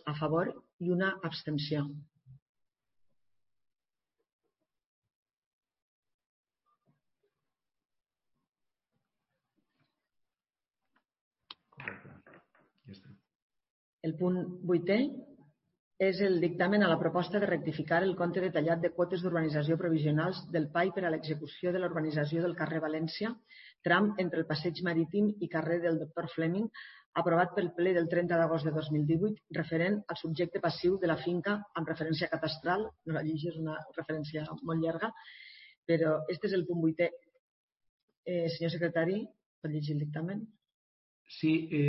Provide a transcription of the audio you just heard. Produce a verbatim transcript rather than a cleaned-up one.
a favor i una abstenció. El punt vuitè és el dictamen a la proposta de rectificar el compte detallat de quotes d'urbanització provisionals del P A I per a l'execució de la urbanització del carrer València, tram entre el Passeig Marítim i carrer del doctor Fleming, aprovat pel ple del trenta d'agost de dos mil divuit, referent al subjecte passiu de la finca amb referència catastral. No la llegeixo, és una referència molt llarga, però aquest és el punt vuitè. Eh, senyor secretari, pot llegir el dictamen? Sí,